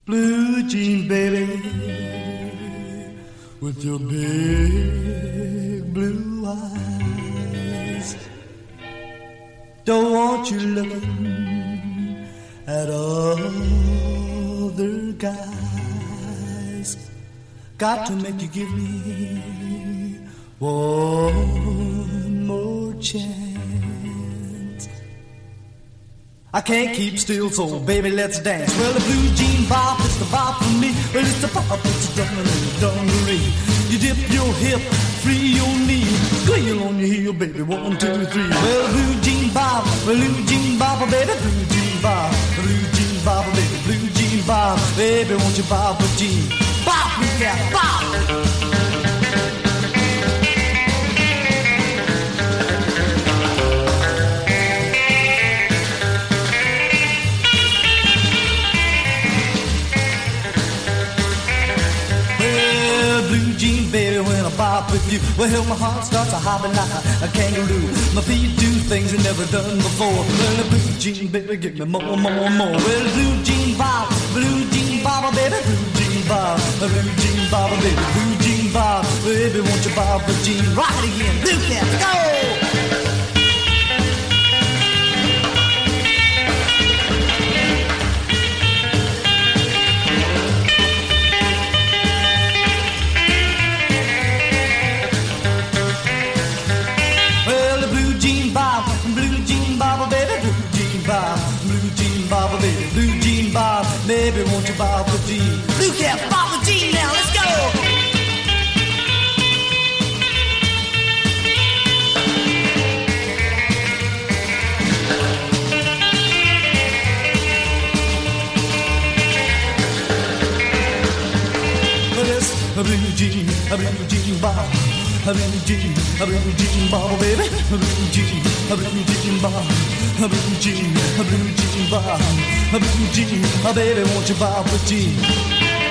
Blue jean baby, with your big blue eyes. Don't want you looking at other guys. Got to make you give me one more chance. I can't keep still, so baby, let's dance. Well, the blue jean bop is the bop for me. Well, it's the bop, it's the dungaree. You dip your hip, free your knee, squeal on your heel, baby, 1, 2, 3. Well, blue jean bop, baby, blue jean bop, blue jean bop, baby, blue jean bop, baby, won't you bop a jean? Bop, blue cat, bop. Baby, when I bop with you, well, my heart starts a hopping like a kangaroo. My feet do things I never done before. Well, the blue jean, baby, give me more. Well, blue jean bop, baby, blue jean bop, baby, blue jean bop, baby, won't you bop a jean? Rock it again, blue cat, go! Blue jean bob, baby, won't you bob a jean? Blue cat, bob a jean now, let's go! Well, it's a blue jean bob. A blue jean bob, baby. A blue jean bob. A blue jean bob. A blue jean, baby, won't you bob a jean?